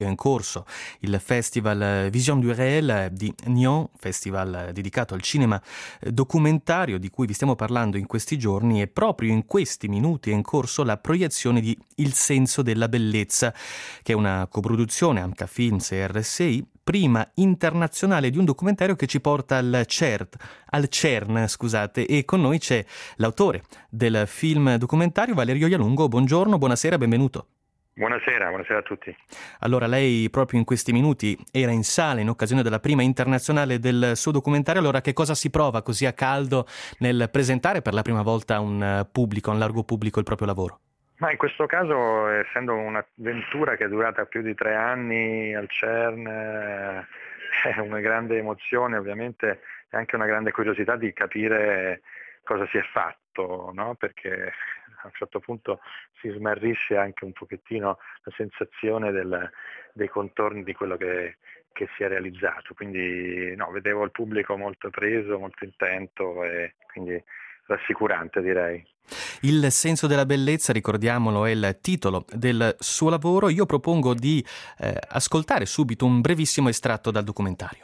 È in corso il Festival Vision du Réel di Nyon, festival dedicato al cinema documentario di cui vi stiamo parlando in questi giorni, e proprio in questi minuti è in corso la proiezione di Il senso della bellezza, che è una coproduzione Amca Films e RSI, prima internazionale di un documentario che ci porta al CERN, scusate, e con noi c'è l'autore del film documentario, Valerio Ialungo. Buongiorno, buonasera, benvenuto. Buonasera a tutti. Allora, lei proprio in questi minuti era in sala in occasione della prima internazionale del suo documentario. Allora, che cosa si prova così a caldo nel presentare per la prima volta a un pubblico, a un largo pubblico, il proprio lavoro? Ma in questo caso, essendo un'avventura che è durata più di 3 anni al CERN, è una grande emozione, ovviamente, e anche una grande curiosità di capire cosa si è fatto, no? Perché a un certo punto si smarrisce anche un pochettino la sensazione dei contorni di quello che si è realizzato. Quindi no, vedevo il pubblico molto preso, molto intento e quindi rassicurante, direi. Il senso della bellezza, ricordiamolo, è il titolo del suo lavoro. Io propongo di ascoltare subito un brevissimo estratto dal documentario.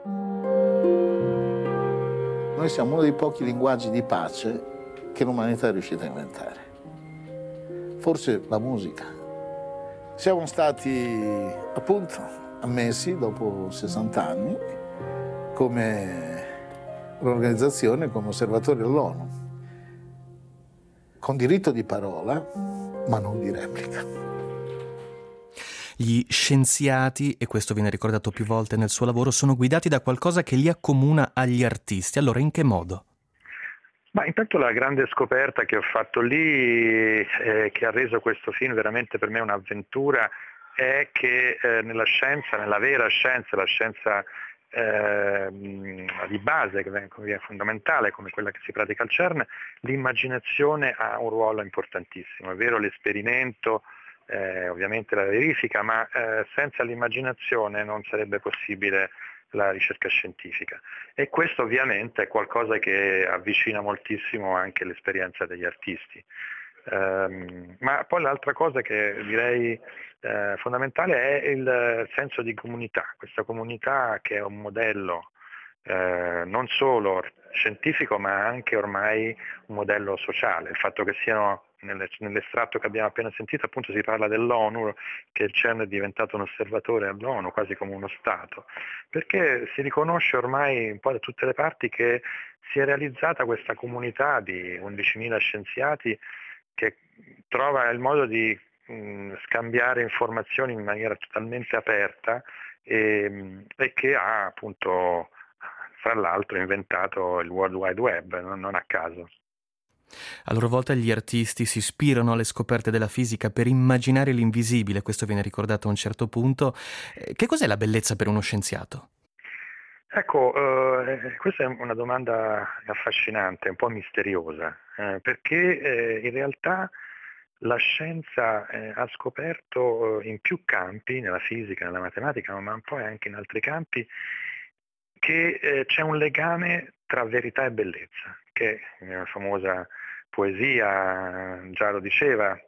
Noi siamo uno dei pochi linguaggi di pace che l'umanità è riuscita a inventare. Forse la musica. Siamo stati appunto ammessi dopo 60 anni come un'organizzazione, come osservatori dell'ONU, con diritto di parola, ma non di replica. Gli scienziati, e questo viene ricordato più volte nel suo lavoro, sono guidati da qualcosa che li accomuna agli artisti. Allora, in che modo? Ma intanto la grande scoperta che ho fatto lì, che ha reso questo film veramente per me un'avventura, è che nella scienza, nella vera scienza, la scienza di base, che è fondamentale come quella che si pratica al CERN, l'immaginazione ha un ruolo importantissimo. È vero l'esperimento, ovviamente la verifica, ma senza l'immaginazione non sarebbe possibile la ricerca scientifica, e questo ovviamente è qualcosa che avvicina moltissimo anche l'esperienza degli artisti. Ma poi l'altra cosa che direi fondamentale è il senso di comunità, questa comunità che è un modello non solo scientifico ma anche ormai un modello sociale. Il fatto che siano nell'estratto che abbiamo appena sentito, appunto, si parla dell'ONU, che il CERN è diventato un osservatore all'ONU, quasi come uno Stato, perché si riconosce ormai un po' da tutte le parti che si è realizzata questa comunità di 11.000 scienziati che trova il modo di scambiare informazioni in maniera totalmente aperta e che ha appunto, fra l'altro, inventato il World Wide Web, non a caso. A loro volta gli artisti si ispirano alle scoperte della fisica per immaginare l'invisibile, questo viene ricordato a un certo punto. Che cos'è la bellezza per uno scienziato? Ecco, questa è una domanda affascinante, un po' misteriosa, perché in realtà la scienza ha scoperto in più campi, nella fisica, nella matematica, ma poi anche in altri campi, che c'è un legame tra verità e bellezza, che nella famosa poesia già lo diceva,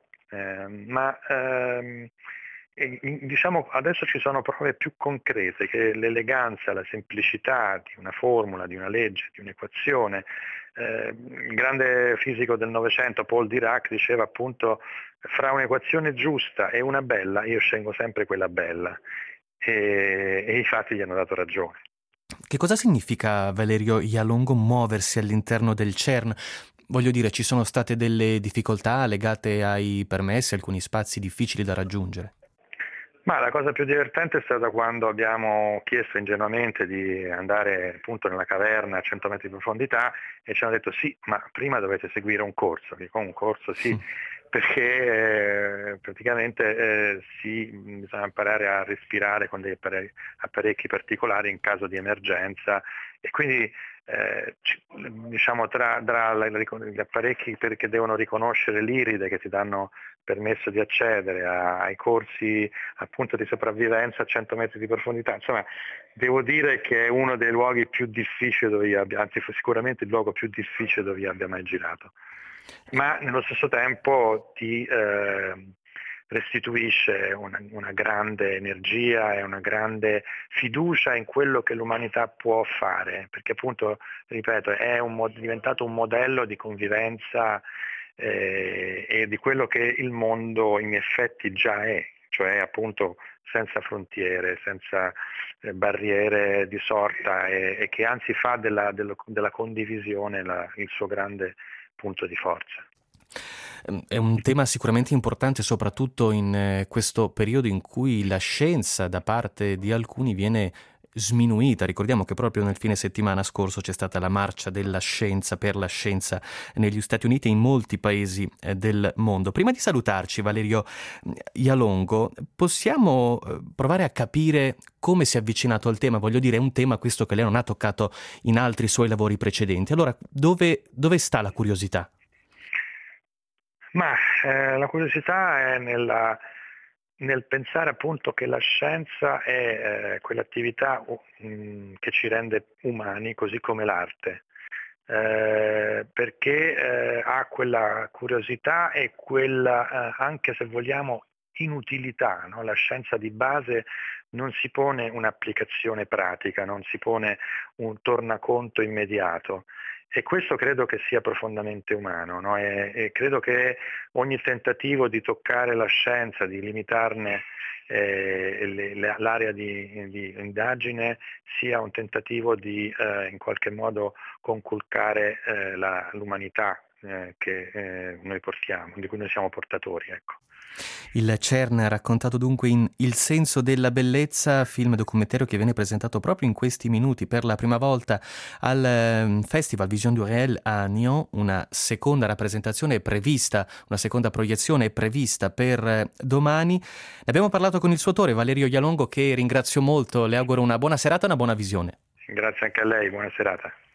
diciamo adesso ci sono prove più concrete che l'eleganza, la semplicità di una formula, di una legge, di un'equazione. Il grande fisico del Novecento, Paul Dirac, diceva appunto: fra un'equazione giusta e una bella io scelgo sempre quella bella, e i fatti gli hanno dato ragione. Che cosa significa, Valerio Ialungo, muoversi all'interno del CERN? Voglio dire, ci sono state delle difficoltà legate ai permessi, alcuni spazi difficili da raggiungere? Ma la cosa più divertente è stata quando abbiamo chiesto ingenuamente di andare appunto nella caverna a 100 metri di profondità e ci hanno detto: sì, ma prima dovete seguire un corso. Dico: un corso sì, perché praticamente bisogna imparare a respirare con dei apparecchi particolari in caso di emergenza, e quindi diciamo tra gli apparecchi che devono riconoscere l'iride, che ti danno permesso di accedere ai corsi appunto di sopravvivenza a 100 metri di profondità. Insomma, devo dire che è uno dei luoghi più difficili dove io abbia, anzi sicuramente il luogo più difficile dove io abbia mai girato. Ma nello stesso tempo ti restituisce una grande energia e una grande fiducia in quello che l'umanità può fare, perché appunto, ripeto, è diventato un modello di convivenza e di quello che il mondo in effetti già è, cioè appunto senza frontiere, senza barriere di sorta e che anzi fa della condivisione il suo grande punto di forza. È un tema sicuramente importante, soprattutto in questo periodo in cui la scienza da parte di alcuni viene sminuita. Ricordiamo che proprio nel fine settimana scorso c'è stata la marcia della scienza per la scienza negli Stati Uniti e in molti paesi del mondo. Prima di salutarci, Valerio Jalongo, possiamo provare a capire come si è avvicinato al tema? Voglio dire, è un tema questo che lei non ha toccato in altri suoi lavori precedenti. Allora, dove sta la curiosità? Ma la curiosità è nel pensare appunto che la scienza è quell'attività che ci rende umani, così come l'arte, perché ha quella curiosità e quella, anche se vogliamo, inutilità, no? La scienza di base non si pone un'applicazione pratica, non si pone un tornaconto immediato. E questo credo che sia profondamente umano, no? E credo che ogni tentativo di toccare la scienza, di limitarne l'area di indagine, sia un tentativo di in qualche modo conculcare l'umanità che noi portiamo, di cui noi siamo portatori, ecco. Il CERN raccontato dunque in Il senso della bellezza, film documentario che viene presentato proprio in questi minuti per la prima volta al Festival Vision du Réel a Nyon. Una seconda rappresentazione è prevista, una seconda proiezione è prevista per domani. Ne abbiamo parlato con il suo autore Valerio Jalongo, che ringrazio molto, le auguro una buona serata e una buona visione. Grazie anche a lei, buona serata.